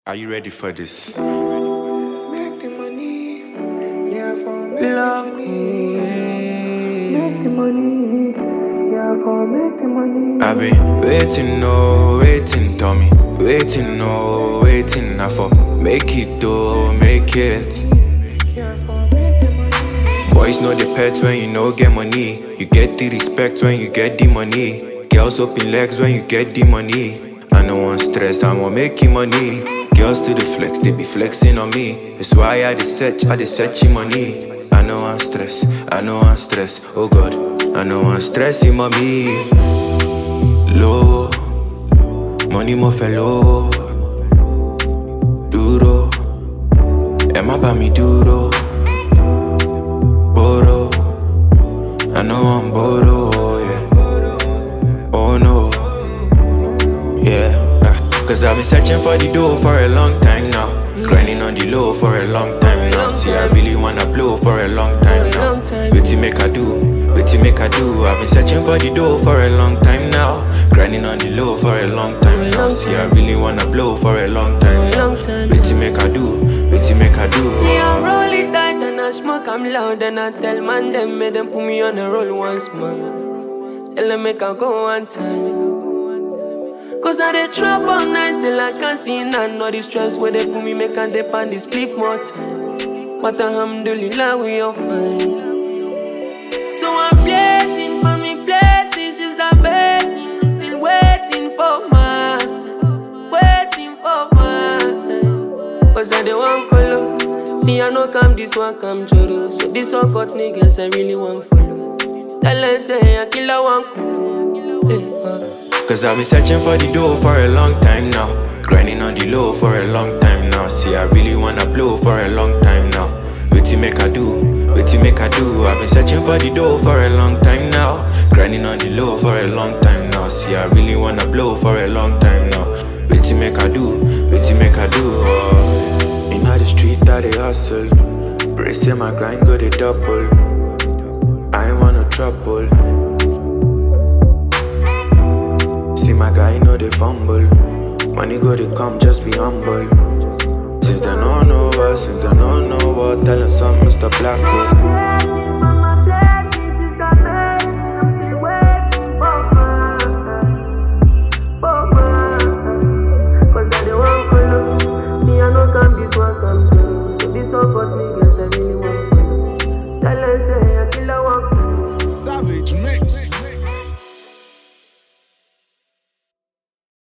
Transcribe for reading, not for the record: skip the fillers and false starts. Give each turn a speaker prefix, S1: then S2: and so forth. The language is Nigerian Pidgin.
S1: Are you ready for this?
S2: Make the money, yeah, for make
S3: Block
S2: the money. Make the money, yeah, for make the money.
S1: I've been waiting, no, waiting, Tommy. Waiting, no, waiting, I for make it, though, make it.
S2: Yeah, for make the money.
S1: Boys know the pets when you know get money. You get the respect when you get the money. Girls open legs when you get the money. I no want stress, I want making money. Girls to the flex, they be flexing on me. That's why I dey search money. I know I'm stress, oh God. I know I'm stressing mommy. Low, money mo fẹ́ low. Duro, ẹ má bá mi dúró. Boro, I know I'm boro, yeah. Oh no, yeah. Cause I've been searching for the dough for a long time now. Grinding on the low for a long time now. See, I really wanna blow for a long time now. Waiting make I do, I've been searching for the dough for a long time now. Grinding on the low for a long time now. See, I really wanna blow for a long time now. Waiting make I do.
S3: See, I roll it tight and I smoke, I'm loud. And I tell man them, make them put me on the roll once more. Tell them make I go one time. Cause I dey trap all night till I can't see none. All the stress where they put me, make I dip on this split more times. But alhamdulillah, we are fine. So I'm blessing for me blessings, she's a blessing. Still waiting for mine. Cause I dey want color. See, I know come this one come joro. So this one got niggas I really want follow. Tell them say I kill a one color.
S1: Cause I've been searching for the dough for a long time now. Grinding on the low for a long time now. See, I really wanna blow for a long time now. Waiting make I do, I've been searching for the dough for a long time now. Grinding on the low for a long time now. See, I really wanna blow for a long time now. Waiting make I do, oh. In the street I dey hustle. Bracing my grind go dey double. I ain't want no trouble. See my guy know they fumble. Money go they come, just be humble. Since they don't know us, since they don't know what, tell them some Mr. Black.